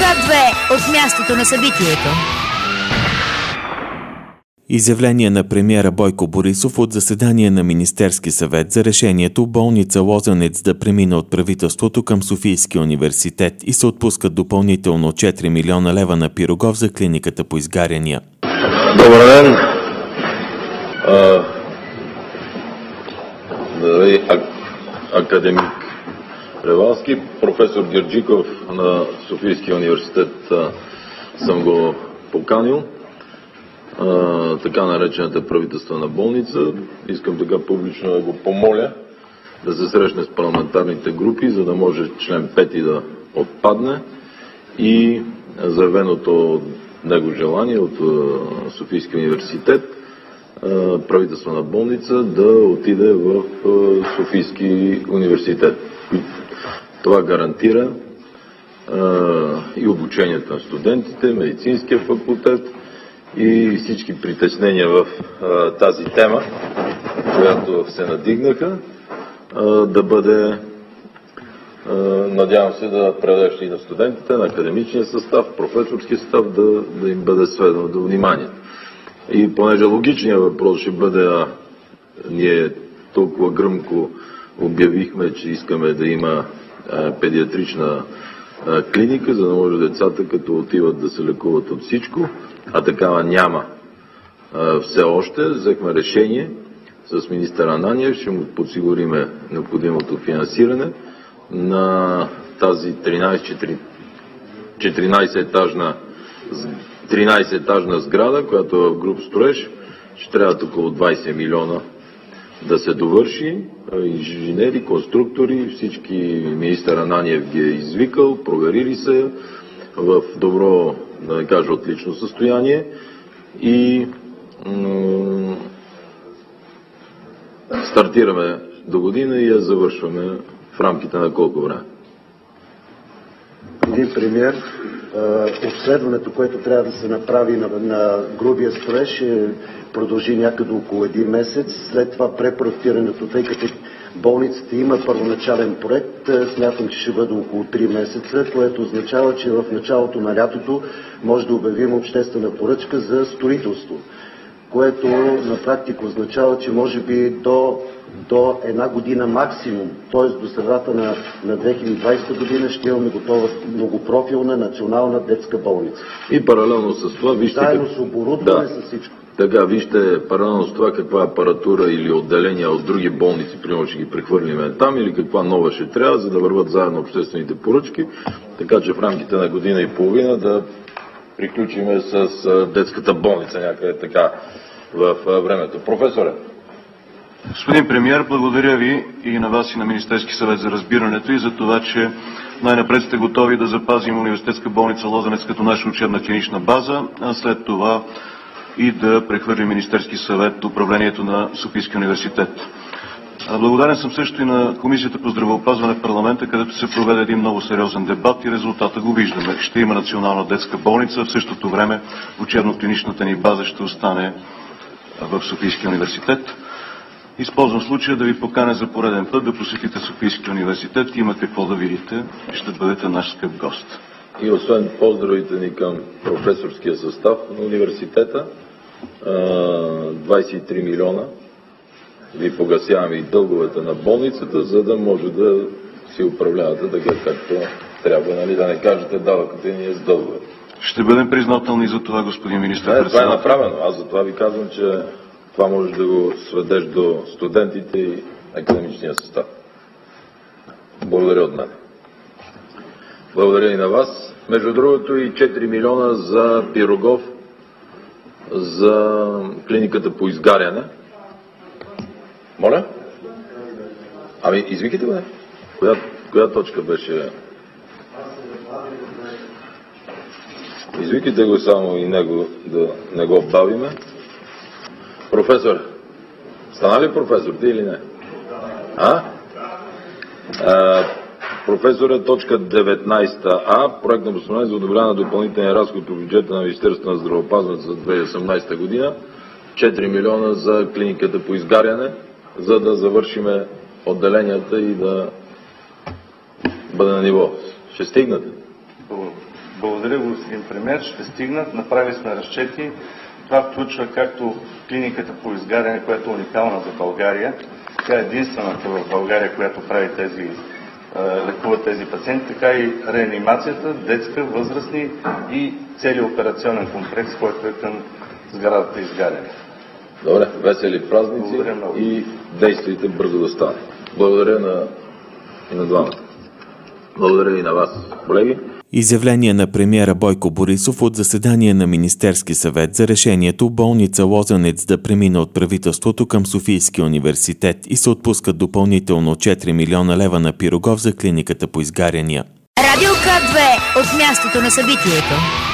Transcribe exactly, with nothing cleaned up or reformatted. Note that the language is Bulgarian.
Град две от мястото на събитието. Изявление на премиера Бойко Борисов от заседание на Министерски съвет за решението болница Лозенец да премине от правителството към Софийския университет и се отпускат допълнително четири милиона лева на Пирогов за клиниката по изгаряния. Добър ден! А, академик Ревалски, професор Герджиков на Софийския университет съм го поканил. Uh, така наречената правителствена болница. Искам така публично да го помоля да се срещне с парламентарните групи, за да може член пети да отпадне и заявеното от него желание от uh, Софийския университет uh, правителствена болница да отиде в uh, Софийски университет. Това гарантира uh, и обучението на студентите, медицинския факултет и всички притеснения в а, тази тема, която се надигнаха, а, да бъде, а, надявам се, да предадеш и на студентите, на академичния състав, професорски състав, да, да им бъде сведено до внимание. И понеже логичният въпрос ще бъде, а ние толкова гръмко обявихме, че искаме да има а, педиатрична а, клиника, за да може децата, като отиват да се лекуват от всичко, а такава няма а, все още. Взехме решение с министър Ананиев, ще му подсигуриме необходимото финансиране на тази тринайсет-етажна тринайсет-етажна сграда, която е в груб строеж. Ще трябва около двайсет милиона да се довърши. Инженери, конструктори, всички министър Ананиев ги е извикал, проверили се в добро, да не кажа отлично състояние, и м- стартираме до година и я завършваме в рамките на колко време? Един премиер, обследването, което трябва да се направи на, на грубия строеж, ще продължи някъде около един месец. След това препроектирането, тъй като болницата има първоначален проект, смятам, че ще бъде около три месеца, което означава, че в началото на лятото може да обявим обществена поръчка за строителство, което на практика означава, че може би до, до една година максимум, т.е. до средата на, на две хиляди и двайсета година ще имаме готова многопрофилна национална детска болница. И паралелно с това, вижте... Тайно с оборудване, да. с всичко. Така, вижте, паралелно с това каква апаратура или отделения от други болници, примерно ще ги прехвърлиме там, или каква нова ще трябва, за да върват заедно обществените поръчки, така че в рамките на година и половина да приключиме с детската болница някъде така в времето. Професоре. Господин премиер, благодаря ви и на вас и на Министерски съвет за разбирането и за това, че най-напред сте готови да запазим университетска болница Лозенец като наша учебна клинична база, а след това и да прехвърли Министерски съвет управлението на Софийския университет. Благодарен съм също и на Комисията по здравеопазване в парламента, където се проведе един много сериозен дебат и резултата го виждаме. Ще има национална детска болница, в същото време учебно-клиничната ни база ще остане в Софийския университет. Използвам случая да ви поканя за пореден път да посетите Софийския университет. Има какво да видите. Ще бъдете наш скъп гост. И освен поздравите ни към професорския състав на университета, двайсет и три милиона ви погасяваме и дълговете на болницата, за да може да си управлявате така както трябва, нали? Да не кажете давате ни е с дългове. Ще бъдем признателни за това, господин министър. Не, това е направено. Аз за това ви казвам, че това можеш да го сведеш до студентите и академичния състав. Благодаря от мен. Благодаря и на вас. Между другото и четири милиона за Пирогов, за клиниката по изгаряне. Моля? Ами, извикайте го, не? Коя, коя точка беше? Извикайте го само и него да не го бавиме. Професор, стана ли професор, ти или не? А? а професора, точка деветнайсета А, проект на постановление за одобряване на допълнителния разход по бюджета на Министерството на здравеопазването за две хиляди и осемнайсета година, четири милиона за клиниката по изгаряне, за да завършиме отделенията и да бъде на ниво. Ще стигнете? Благодаря, господин премиер. Ще стигнат. Направили сме разчети. Това включва както клиниката по изгаряне, която е уникална за България. Тя е единствената в България, която прави тези, лекува тези пациенти, така и реанимацията, детска, възрастни и целият операционен комплекс, който е към сградата изгаряне. Добре, весели празници и действайте бързо да стане. Благодаря на, и на двамата. Благодаря и на вас, колеги. Изявление на премиера Бойко Борисов от заседание на Министерски съвет за решението болница Лозенец да премине от правителството към Софийския университет и се отпускат допълнително четири милиона лева на Пирогов за клиниката по изгаряния. Радио К две от мястото на събитието.